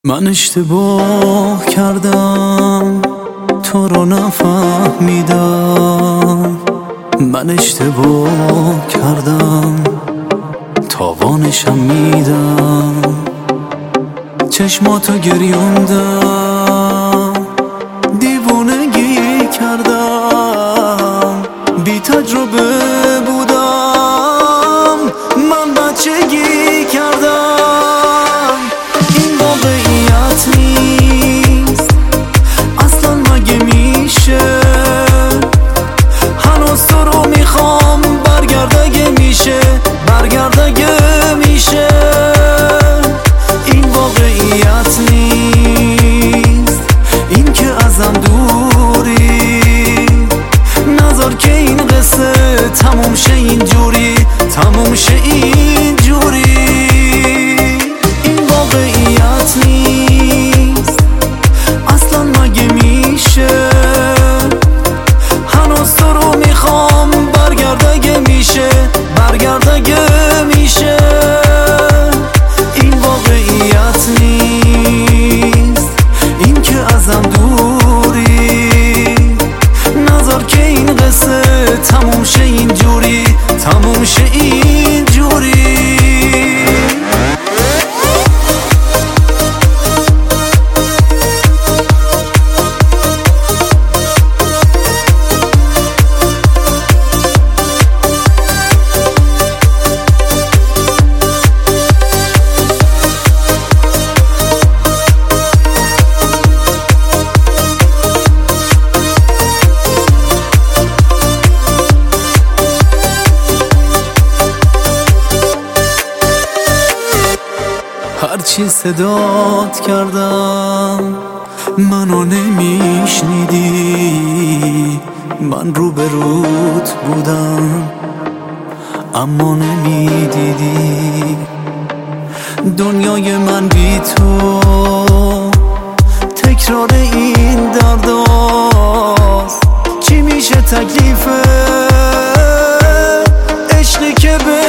من اشتباه کردم تو رو نفهمیدم، من اشتباه کردم تاوانشم میدم، چشماتو گریوندم، دیوونگی کردم، بی تجربه بودم، من بچگی کردم. این واقعیت نیست اصلا، مگه میشه؟ هنوز تو رو میخوام، برگرد میشه، برگرد میشه. این واقعیت نیست، این که ازم دوری، نذار که این قصه تموم شه اینجوری، تموم شه اینجوری. این واقعیت نیست اصلا، مگه میشه؟ هنوز تو رو میخوام، برگرد میشه، برگرد میشه. این واقعیت نیست، این که ازم دوری، نذار که این قصه تموم شه اینجوری، تموم شه اینجوری. هرچی صدات کردم منو نمیشنیدی، من روبروت بودم اما نمیدیدی. دنیای من بی تو تکرار این درداست، چی میشه تکلیف عشقی که به